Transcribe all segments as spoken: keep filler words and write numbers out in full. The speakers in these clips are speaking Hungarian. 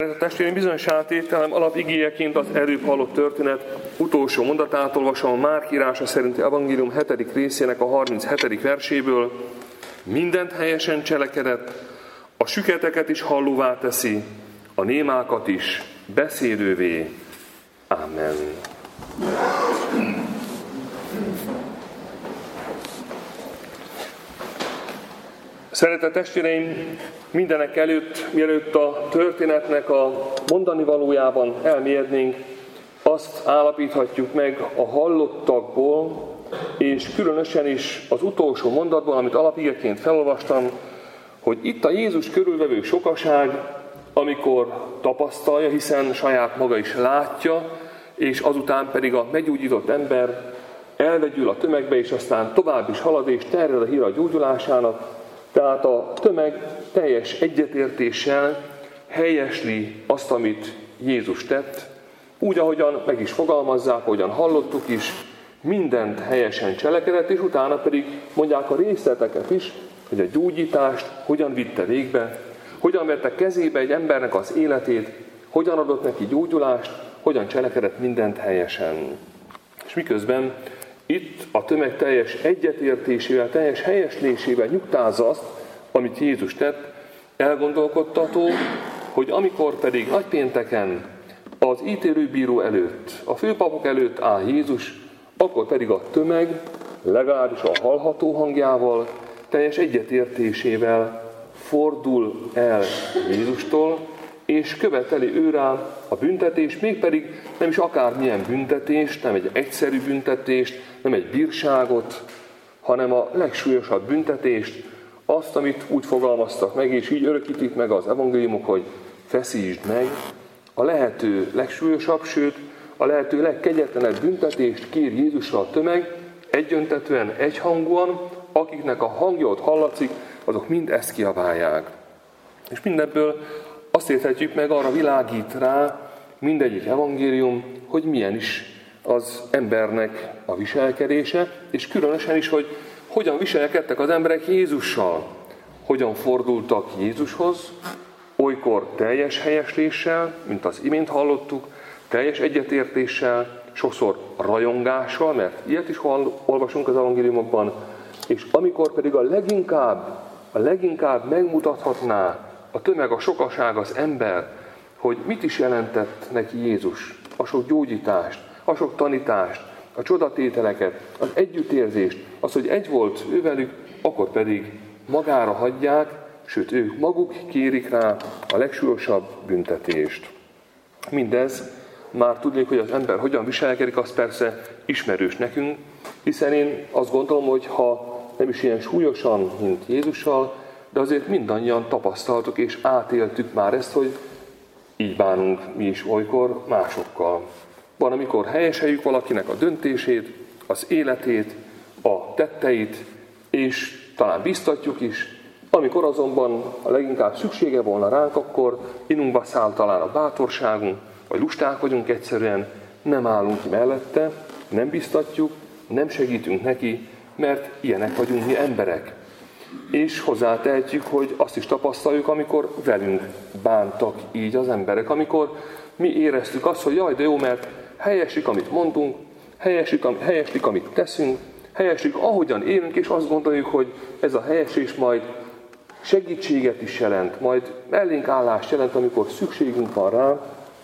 A testvéreim, bizonyos átételem alapigéjeként az előbb hallott történet utolsó mondatát olvasom a Márk írása szerinti evangélium hetedik részének a harminchetedik verséből. Mindent helyesen cselekedett, a süketeket is hallóvá teszi, a némákat is beszédővé. Amen. Szeretett testvéreim, mindenek előtt, mielőtt a történetnek a mondani valójában elmélyednénk, azt állapíthatjuk meg a hallottakból, és különösen is az utolsó mondatból, amit alapigeként felolvastam, hogy itt a Jézus körülvevő sokaság, amikor tapasztalja, hiszen saját maga is látja, és azután pedig a meggyógyított ember elvegyül a tömegbe, és aztán tovább is halad, és terjed a hír a gyógyulásának. Tehát a tömeg teljes egyetértéssel helyesli azt, amit Jézus tett, úgy, ahogyan meg is fogalmazzák, ahogyan hallottuk is, mindent helyesen cselekedett, és utána pedig mondják a részleteket is, hogy a gyógyítást hogyan vitte végbe, hogyan vette kezébe egy embernek az életét, hogyan adott neki gyógyulást, hogyan cselekedett mindent helyesen. És miközben itt a tömeg teljes egyetértésével, teljes helyeslésével nyugtázza azt, amit Jézus tett, elgondolkodtató, hogy amikor pedig nagypénteken az ítélőbíró előtt, a főpapok előtt áll Jézus, akkor pedig a tömeg legalábbis a hallható hangjával, teljes egyetértésével fordul el Jézustól, és követeli őrá a büntetést, mégpedig nem is akármilyen büntetést, nem egy egyszerű büntetést, nem egy bírságot, hanem a legsúlyosabb büntetést, azt, amit úgy fogalmaztak meg, és így örökítik meg az evangéliumok, hogy feszítsd meg, a lehető legsúlyosabb, sőt, a lehető legkegyetlenebb büntetést kér Jézusra a tömeg, egyöntetően, egyhangúan, akiknek a hangja ott hallatszik, azok mind ezt kiabálják. És mindebből azt érthetjük meg, arra világít rá mindegyik evangélium, hogy milyen is az embernek a viselkedése, és különösen is, hogy hogyan viselkedtek az emberek Jézussal, hogyan fordultak Jézushoz, olykor teljes helyesléssel, mint az imént hallottuk, teljes egyetértéssel, sokszor rajongással, mert ilyet is olvasunk az evangéliumokban, és amikor pedig a leginkább, a leginkább megmutathatná a tömeg, a sokaság, az ember, hogy mit is jelentett neki Jézus, a sok gyógyítást, a sok tanítást, a csodatételeket, az együttérzést, az, hogy egy volt ővelük, akkor pedig magára hagyják, sőt ők maguk kérik rá a legsúlyosabb büntetést. Mindez már tudnék, hogy az ember hogyan viselkedik, az persze ismerős nekünk, hiszen én azt gondolom, hogy ha nem is ilyen súlyosan, mint Jézussal, de azért mindannyian tapasztaltuk és átéltük már ezt, hogy így bánunk mi is olykor másokkal. Van, amikor helyeseljük valakinek a döntését, az életét, a tetteit, és talán biztatjuk is, amikor azonban a leginkább szüksége volna ránk, akkor inunkba száll talán a bátorságunk, vagy lustálkodunk egyszerűen, nem állunk ki mellette, nem biztatjuk, nem segítünk neki, mert ilyenek vagyunk mi emberek. És hozzátehetjük, hogy azt is tapasztaljuk, amikor velünk bántak így az emberek, amikor mi éreztük azt, hogy jaj, de jó, mert helyeslik, amit mondunk, helyeslik, helyeslik, amit teszünk, helyeslik, ahogyan élünk, és azt gondoljuk, hogy ez a helyeslés majd segítséget is jelent, majd mellénkállást jelent, amikor szükségünk van rá,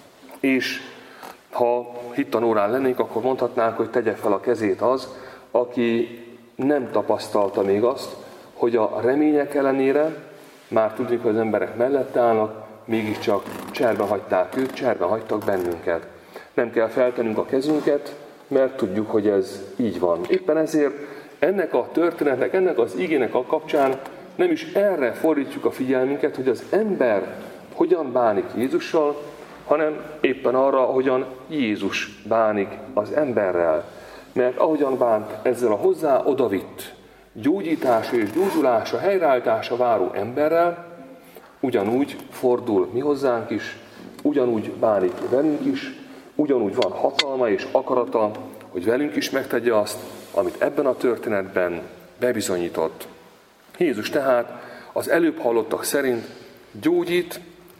és ha hittanórán lennénk, akkor mondhatnánk, hogy tegye fel a kezét az, aki nem tapasztalta még azt, hogy a remények ellenére, már tudjuk, hogy az emberek mellett állnak, mégiscsak cserben hagyták őt, cserben hagytak bennünket. Nem kell feltennünk a kezünket, mert tudjuk, hogy ez így van. Éppen ezért ennek a történetnek, ennek az igének a kapcsán nem is erre fordítjuk a figyelmünket, hogy az ember hogyan bánik Jézussal, hanem éppen arra, hogyan Jézus bánik az emberrel. Mert ahogyan bánt ezzel a hozzá odavitt gyógyítása és gyógyulása, helyreállítása váró emberrel, ugyanúgy fordul mi hozzánk is, ugyanúgy bánik velünk is, ugyanúgy van hatalma és akarata, hogy velünk is megtegye azt, amit ebben a történetben bebizonyított. Jézus tehát az előbb hallottak szerint gyógyít,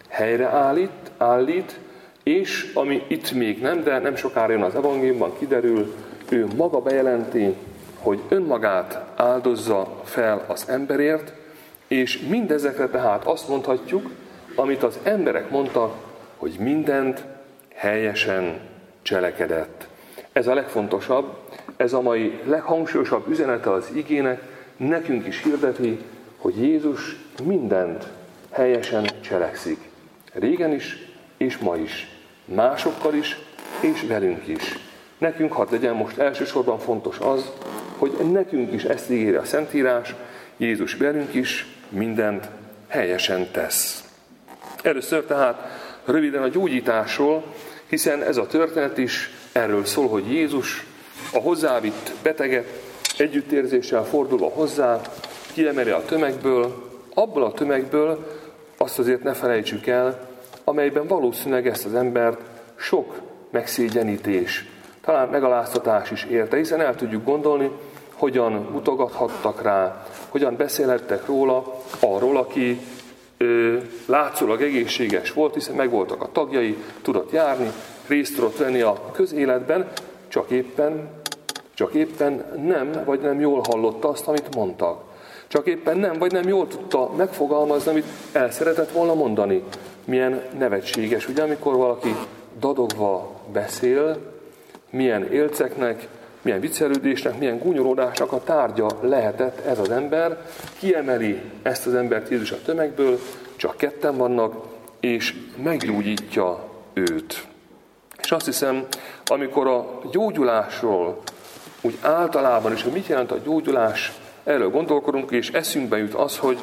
helyreállít, állít, és ami itt még nem, de nem sokára jön az evangéliumban, kiderül, ő maga bejelenti, hogy önmagát áldozza fel az emberért, és mindezekre tehát azt mondhatjuk, amit az emberek mondtak, hogy mindent helyesen cselekedett. Ez a legfontosabb, ez a mai leghangsúlyosabb üzenete az igének, nekünk is hirdeti, hogy Jézus mindent helyesen cselekszik. Régen is, és ma is. Másokkal is, és velünk is. Nekünk hadd legyen most elsősorban fontos az, hogy nekünk is ezt ígéri a Szentírás, Jézus velünk is mindent helyesen tesz. Először tehát röviden a gyógyításról, hiszen ez a történet is erről szól, hogy Jézus a hozzávitt beteget együttérzéssel fordulva hozzá, kiemeli a tömegből, abból a tömegből azt azért ne felejtsük el, amelyben valószínűleg ezt az embert sok megszégyenítés, talán megaláztatás is érte, hiszen el tudjuk gondolni, hogyan mutogathattak rá, hogyan beszélhettek róla, arról, aki ö, látszólag egészséges volt, hiszen megvoltak a tagjai, tudott járni, részt tudott venni a közéletben, csak éppen, csak éppen nem, vagy nem jól hallotta azt, amit mondtak. Csak éppen nem, vagy nem jól tudta megfogalmazni, amit el szeretett volna mondani. Milyen nevetséges, ugye, amikor valaki dadogva beszél, milyen élceknek, milyen viccelődésnek, milyen gúnyolódásnak a tárgya lehetett ez az ember, kiemeli ezt az embert Jézus a tömegből, csak ketten vannak, és meggyógyítja őt. És azt hiszem, amikor a gyógyulásról, úgy általában is, hogy mit jelent a gyógyulás, erről gondolkodunk, és eszünkbe jut az, hogy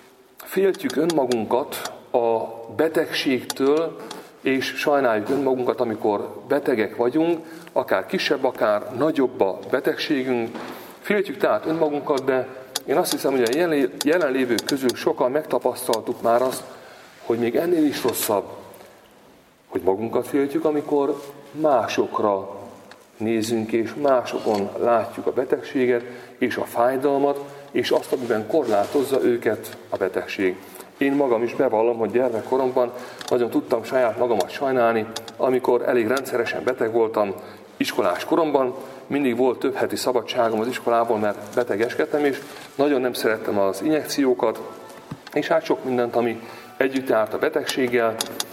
féltjük önmagunkat a betegségtől, és sajnáljuk önmagunkat, amikor betegek vagyunk, akár kisebb, akár nagyobb a betegségünk. Féltjük tehát önmagunkat, de én azt hiszem, hogy a jelenlévők közül sokan megtapasztaltuk már azt, hogy még ennél is rosszabb, hogy magunkat féltjük, amikor másokra nézünk, és másokon látjuk a betegséget, és a fájdalmat, és azt, amiben korlátozza őket a betegség. Én magam is bevallom, hogy gyermekkoromban nagyon tudtam saját magamat sajnálni, amikor elég rendszeresen beteg voltam iskolás koromban, mindig volt több heti szabadságom az iskolából, mert betegeskedtem, és nagyon nem szerettem az injekciókat, és hát sok mindent, ami együtt járt a betegséggel.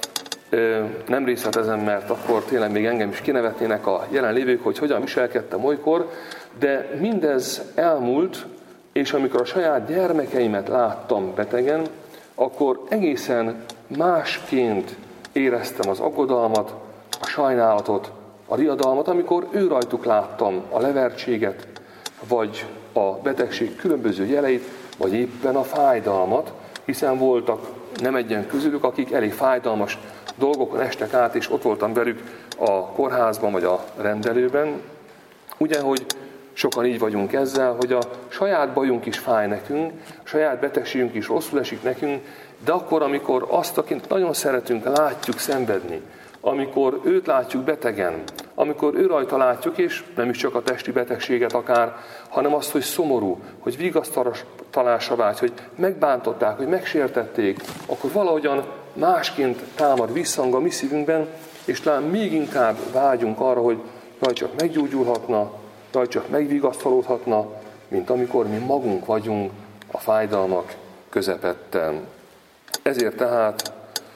Nem részletezem, mert akkor tényleg még engem is kinevetnének a jelenlévők, hogy hogyan viselkedtem olykor, de mindez elmúlt, és amikor a saját gyermekeimet láttam betegen, akkor egészen másként éreztem az aggodalmat, a sajnálatot, a riadalmat, amikor ő rajtuk láttam a levertséget, vagy a betegség különböző jeleit, vagy éppen a fájdalmat, hiszen voltak nem egyen közülük, akik elég fájdalmas dolgokon estek át, és ott voltam velük a kórházban, vagy a rendelőben. Ugye, hogy sokan így vagyunk ezzel, hogy a saját bajunk is fáj nekünk, a saját betegségünk is rosszul esik nekünk, de akkor, amikor azt, akit nagyon szeretünk, látjuk szenvedni, amikor őt látjuk betegen, amikor ő rajta látjuk, és nem is csak a testi betegséget akár, hanem azt, hogy szomorú, hogy vigasztalásra vágy, hogy megbántották, hogy megsértették, akkor valahogyan másként támad visszhang a mi szívünkben, és talán még inkább vágyunk arra, hogy jaj, csak meggyógyulhatna, jaj, csak megvigasztalódhatna, mint amikor mi magunk vagyunk a fájdalmak közepetten. Ezért tehát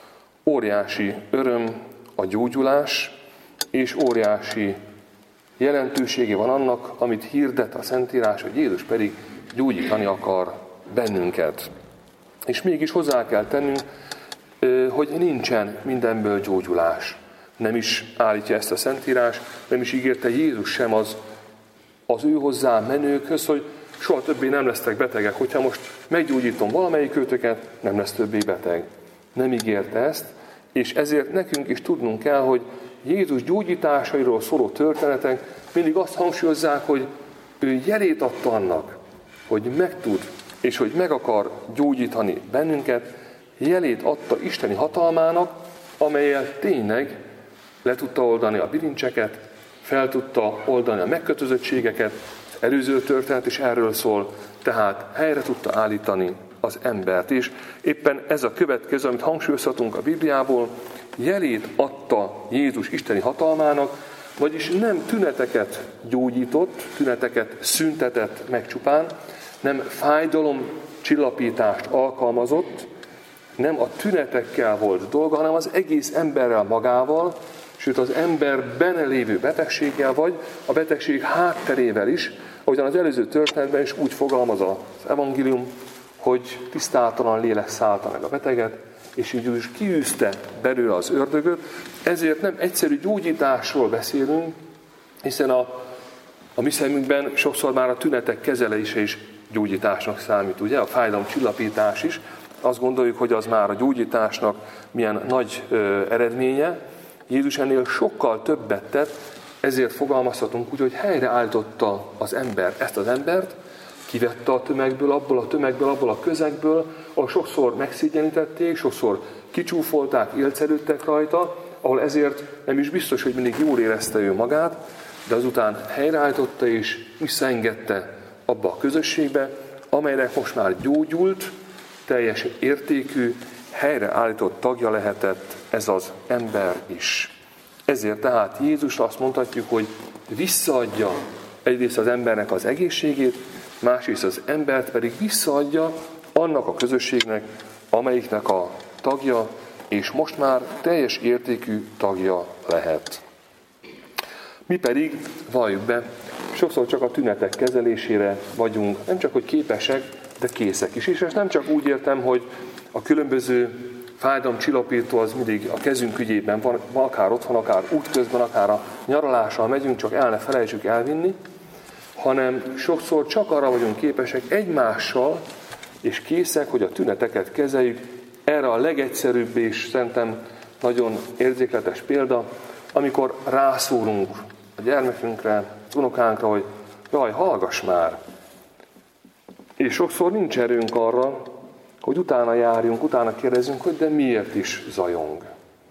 óriási öröm a gyógyulás, és óriási jelentősége van annak, amit hirdet a Szentírás, hogy Jézus pedig gyógyítani akar bennünket. És mégis hozzá kell tennünk, hogy nincsen mindenből gyógyulás. Nem is állítja ezt a Szentírás, nem is ígérte Jézus sem az, az ő hozzá menőkhöz, hogy soha többé nem lesztek betegek. Hogyha most meggyógyítom valamelyik őtöket, nem lesz többé beteg. Nem ígérte ezt, és ezért nekünk is tudnunk kell, hogy Jézus gyógyításairól szóló történetek mindig azt hangsúlyozzák, hogy ő jelét adta annak, hogy meg tud, és hogy meg akar gyógyítani bennünket, jelét adta isteni hatalmának, amellyel tényleg le tudta oldani a bilincseket, fel tudta oldani a megkötözöttségeket, az előző történet is erről szól, tehát helyre tudta állítani az embert. És éppen ez a következő, amit hangsúlyozhatunk a Bibliából, jelét adta Jézus isteni hatalmának, vagyis nem tüneteket gyógyított, tüneteket szüntetett meg csupán, nem fájdalom csillapítást alkalmazott, nem a tünetekkel volt dolga, hanem az egész emberrel magával, sőt az ember benne lévő betegséggel, vagy a betegség hátterével is, ahogyan az előző történetben is úgy fogalmaz az evangélium, hogy tisztátalan lélek szállta meg a beteget, és így is kiűzte belőle az ördögöt. Ezért nem egyszerű gyógyításról beszélünk, hiszen a, a mi szemünkben sokszor már a tünetek kezelése is gyógyításnak számít, ugye? A fájdalom csillapítás is. Azt gondoljuk, hogy az már a gyógyításnak milyen nagy ö, eredménye. Jézus ennél sokkal többet tett, ezért fogalmazhatunk úgy, hogy helyreállította az ember, ezt az embert, kivette a tömegből, abból a tömegből, abból a közegből, ahol sokszor megszégyenítették, sokszor kicsúfolták, élcelődtek rajta, ahol ezért nem is biztos, hogy mindig jól érezte ő magát, de azután helyreállította és visszaengedte abba a közösségbe, amelynek most már gyógyult, teljes értékű, helyreállított tagja lehetett ez az ember is. Ezért tehát Jézus azt mondhatjuk, hogy visszaadja egyrészt az embernek az egészségét, másrészt az embert pedig visszaadja annak a közösségnek, amelyiknek a tagja, és most már teljes értékű tagja lehet. Mi pedig, valljuk be, sokszor csak a tünetek kezelésére vagyunk, nem csak hogy képesek, de készek is. És ezt nem csak úgy értem, hogy a különböző fájdalomcsillapító az mindig a kezünk ügyében van, akár otthon, akár útközben, akár a nyaralással megyünk, csak el ne felejtsük elvinni, hanem sokszor csak arra vagyunk képesek egymással, és készek, hogy a tüneteket kezeljük. Erre a legegyszerűbb és szerintem nagyon érzékletes példa, amikor rászólunk a gyermekünkre, az unokánkra, hogy jaj, hallgass már! És sokszor nincs erőnk arra, hogy utána járjunk, utána kérdezzünk, hogy de miért is zajong.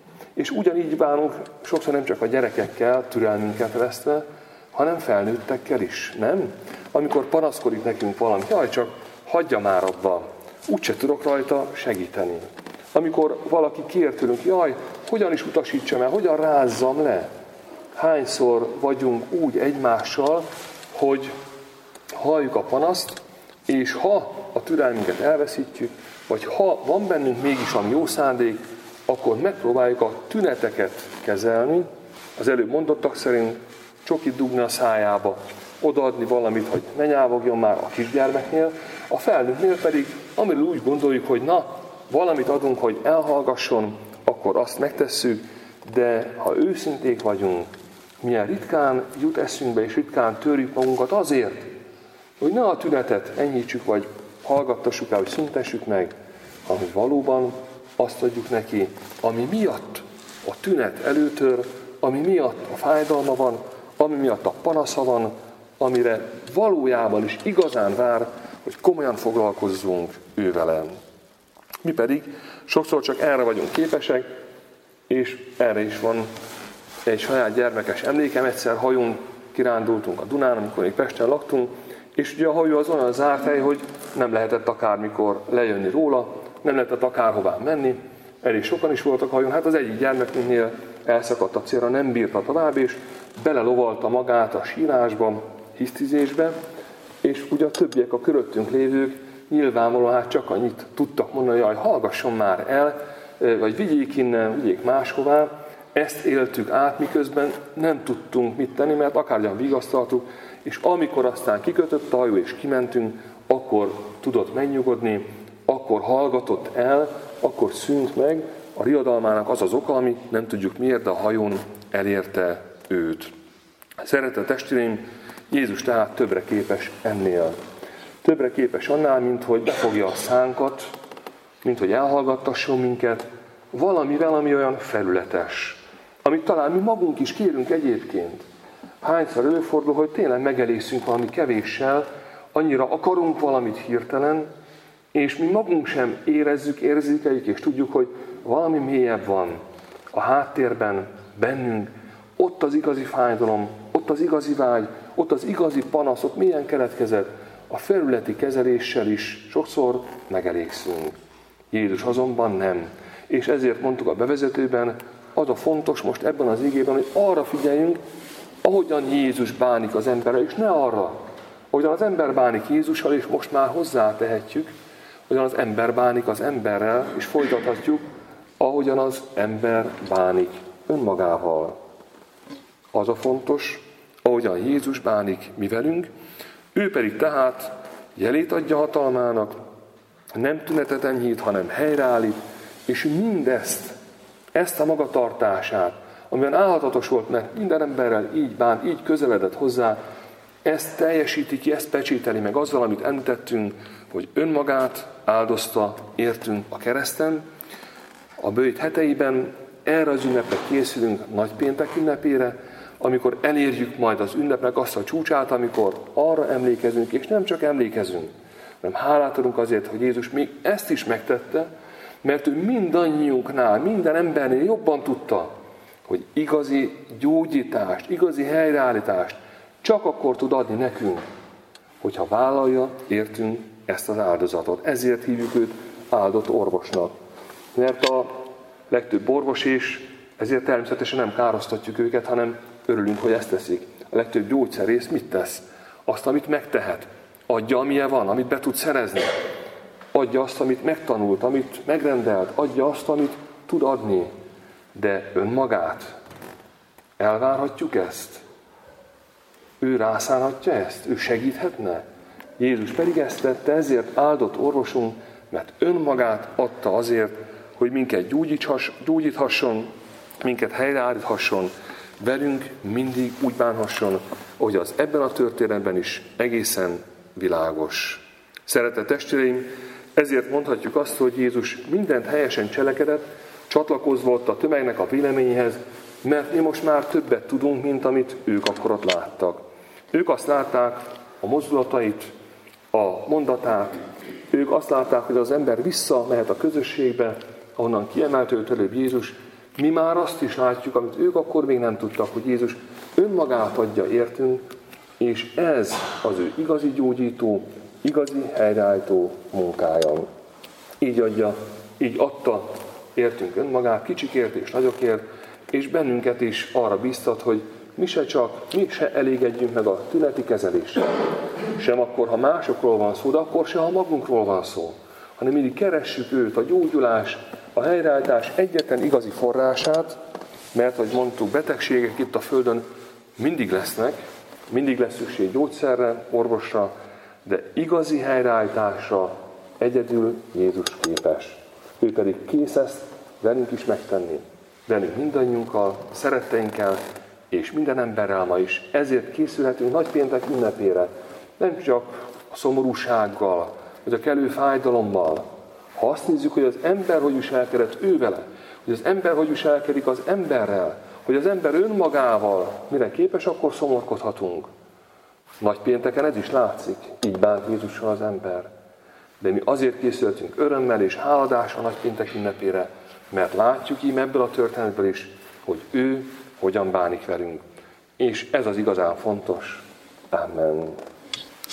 És ugyanígy bánunk sokszor nem csak a gyerekekkel, türelmünket vesztve, hanem felnőttekkel is, nem? Amikor panaszkodik nekünk valami, jaj, csak hagyja már abba, úgyse tudok rajta segíteni. Amikor valaki kér tőlünk, jaj, hogyan is utasítsam el, hogyan rázzam le? Hányszor vagyunk úgy egymással, hogy halljuk a panaszt, és ha a türelmünket elveszítjük, vagy ha van bennünk mégis valami jó szándék, akkor megpróbáljuk a tüneteket kezelni, az előbb mondottak szerint csokit dugni a szájába, odaadni valamit, hogy ne nyávogjon már a kisgyermeknél, a felnőttnél pedig, amiről úgy gondoljuk, hogy na, valamit adunk, hogy elhallgasson, akkor azt megtesszük, de ha őszinték vagyunk, milyen ritkán jut eszünkbe, és ritkán törjük magunkat azért, hogy ne a tünetet enyhítsük, vagy hallgattassuk el, hogy szüntessük meg, hanem valóban azt adjuk neki, ami miatt a tünet előtör, ami miatt a fájdalma van, ami miatt a panasza van, amire valójában is igazán vár, hogy komolyan foglalkozzunk ő velem. Mi pedig sokszor csak erre vagyunk képesek, és erre is van egy saját gyermekes emlékem. Egyszer hajón kirándultunk a Dunán, amikor még Pesten laktunk, és ugye a hajó az olyan zárt hely, hogy nem lehetett akármikor lejönni róla, nem lehetett akárhová menni, elég sokan is voltak hajón, hát az egyik gyermekünknél elszakadt a célra, nem bírta tovább, és belelovalta magát a sírásba, hisztizésbe, és ugye a többiek, a köröttünk lévők nyilvánvalóan hát csak annyit tudtak mondani, hogy hallgasson már el, vagy vigyék innen, vigyék máshová. Ezt éltük át, miközben nem tudtunk mit tenni, mert akárgyan vigasztaltuk, és amikor aztán kikötött a hajó és kimentünk, akkor tudott megnyugodni, akkor hallgatott el, akkor szűnt meg. A riadalmának az az oka, ami nem tudjuk miért, de a hajón elérte őt. Szeretett testvéreim, Jézus tehát többre képes ennél. Többre képes annál, mint hogy befogja a szánkat, mint hogy elhallgattasson minket, valamivel, ami olyan felületes, amit talán mi magunk is kérünk egyébként. Hányszor előfordul, hogy tényleg megelégszünk valami kevéssel, annyira akarunk valamit hirtelen, és mi magunk sem érezzük, érzékeljük, és tudjuk, hogy valami mélyebb van a háttérben, bennünk, ott az igazi fájdalom, ott az igazi vágy, ott az igazi panasz, ott mélyen keletkezett, a felületi kezeléssel is sokszor megelégszünk. Jézus azonban nem. És ezért mondtuk a bevezetőben, az a fontos most ebben az igében, hogy arra figyeljünk, ahogyan Jézus bánik az emberrel, és ne arra, ahogyan az ember bánik Jézussal, és most már hozzátehetjük, ahogyan az ember bánik az emberrel, és folytathatjuk, ahogyan az ember bánik önmagával. Az a fontos, ahogyan Jézus bánik mi velünk, ő pedig tehát jelét adja hatalmának, nem tünetet enyhít, hanem helyreállít, és mindezt, ezt a magatartását, amiben álhatatos volt, mert minden emberrel így bánt, így közeledett hozzá, ezt teljesíti ki, ezt pecsételi meg azzal, amit említettünk, hogy önmagát áldozta, értünk a kereszten. A bőjt heteiben erre az ünnepre készülünk nagypéntek ünnepére, amikor elérjük majd az ünnepnek azt a csúcsát, amikor arra emlékezünk, és nem csak emlékezünk, hanem hálát adunk azért, hogy Jézus még ezt is megtette, mert ő mindannyiunknál, minden embernél jobban tudta, hogy igazi gyógyítást, igazi helyreállítást csak akkor tud adni nekünk, hogyha vállalja, értünk ezt az áldozatot. Ezért hívjuk őt áldott orvosnak. Mert a legtöbb orvos is, ezért természetesen nem károsztatjuk őket, hanem örülünk, hogy ezt teszik. A legtöbb gyógyszerész mit tesz? Azt, amit megtehet. Adja, amilyen van, amit be tud szerezni. Adja azt, amit megtanult, amit megrendelt. Adja azt, amit tud adni. De önmagát elvárhatjuk ezt? Ő rászánhatja ezt? Ő segíthetne? Jézus pedig ezt tette, ezért áldott orvosunk, mert önmagát adta azért, hogy minket gyógyíthasson, minket helyreállíthasson, velünk mindig úgy bánhasson, hogy az ebben a történetben is egészen világos. Szeretett testvéreim, ezért mondhatjuk azt, hogy Jézus mindent helyesen cselekedett, csatlakozva ott a tömegnek a véleményhez, mert mi most már többet tudunk, mint amit ők akkor ott láttak. Ők azt látták, a mozdulatait, a mondatát, ők azt látták, hogy az ember visszamehet a közösségbe, ahonnan kiemelt őt előbb Jézus. Mi már azt is látjuk, amit ők akkor még nem tudtak, hogy Jézus önmagát adja értünk, és ez az ő igazi gyógyító, igazi helyreállító munkája. Így adja, így adta értünk önmagát, kicsikért és nagyokért, és bennünket is arra bíztat, hogy mi se csak, mi se elégedjünk meg a tüneti kezeléssel. Sem akkor, ha másokról van szó, de akkor se, ha magunkról van szó. Hanem mindig keressük őt, a gyógyulás, a helyreállítás egyetlen igazi forrását, mert, ahogy mondtuk, betegségek itt a Földön mindig lesznek, mindig lesz szükség gyógyszerre, orvosra, de igazi helyreállításra egyedül Jézus képes. Ő pedig kész ezt velünk is megtenni. Velünk mindannyiunkkal, szeretteinkkel, és minden emberrel ma is. Ezért készülhetünk nagypéntek ünnepére. Nem csak a szomorúsággal, vagy a kellő fájdalommal. Ha azt nézzük, hogy az ember hogy viselkedett ő vele, hogy az ember hogy viselkedik az emberrel, hogy az ember önmagával mire képes, akkor szomorkodhatunk. Nagypénteken ez is látszik, így bánt Jézussal az ember. De mi azért készültünk örömmel és háladással nagypéntek ünnepére, mert látjuk így ebből a történetből is, hogy ő hogyan bánik velünk. És ez az igazán fontos. Amen.